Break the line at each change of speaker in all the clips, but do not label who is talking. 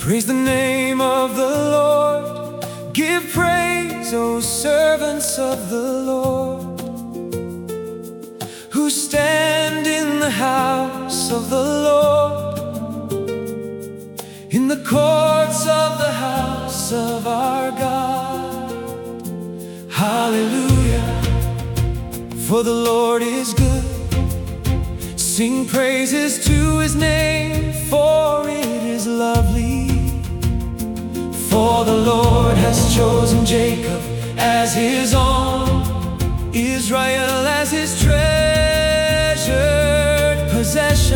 Praise the name of the Lord. Give praise, O servants of the Lord, who stand in the house of the Lord, in the courts of the house of our God. Hallelujah, for the Lord is good. Sing praises to His name, for it is lovely. For the Lord has chosen Jacob as His own, Israel as His treasured possession.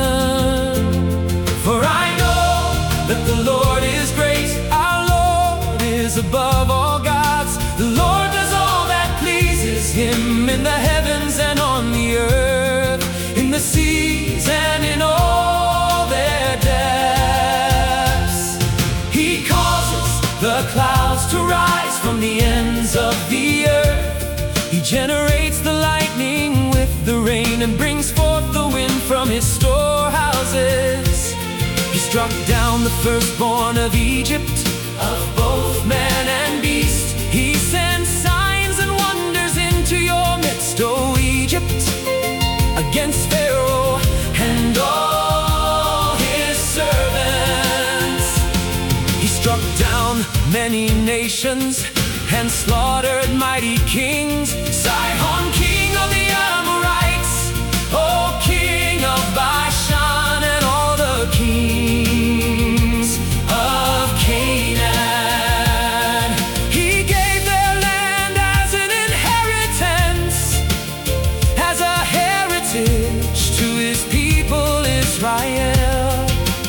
For I know that the Lord is great, our Lord is above all gods. The Lord does all that pleases Him in the heavens and on the earth, in the seas and in all their depths. He causes the clouds to rise from the ends of the earth. He generates the lightning with the rain and brings forth the wind from His storehouses. He struck down the firstborn of Egypt, of both man and beast. He sends signs and wonders into your midst, O Egypt, against Pharaoh and all his servants. He struck down many nations and slaughtered mighty kings. Sihon, king of the Amorites, O king of Bashan, and all the kings of Canaan. He gave their land as an inheritance, as a heritage to His people Israel.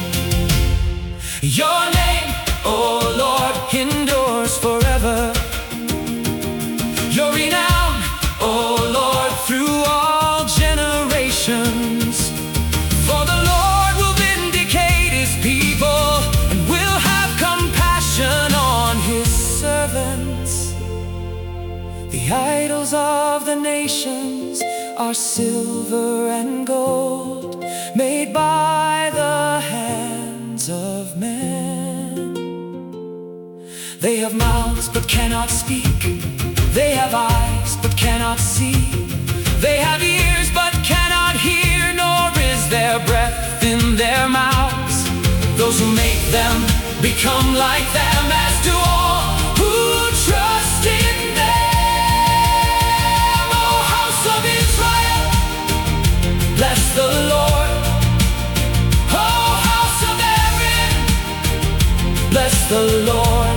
Your name, O Lord, endures forever. Your renown, O Lord, through all generations. For the Lord will vindicate His people and will have compassion on His servants. The idols of the nations are silver and gold, made by the hands of men. They have mouths but cannot speak. They have eyes but cannot see. They have ears but cannot hear, nor is there breath in their mouths. Those who make them become like them, as do all who trust in them. O house of Israel, bless the Lord. O house of Aaron, bless the Lord.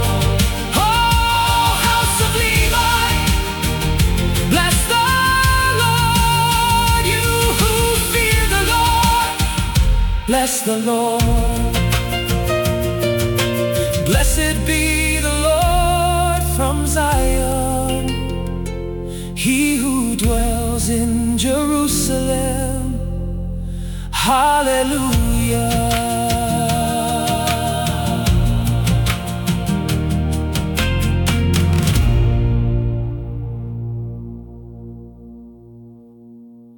Bless the Lord. Blessed be the Lord from Zion, He who dwells in Jerusalem. Hallelujah.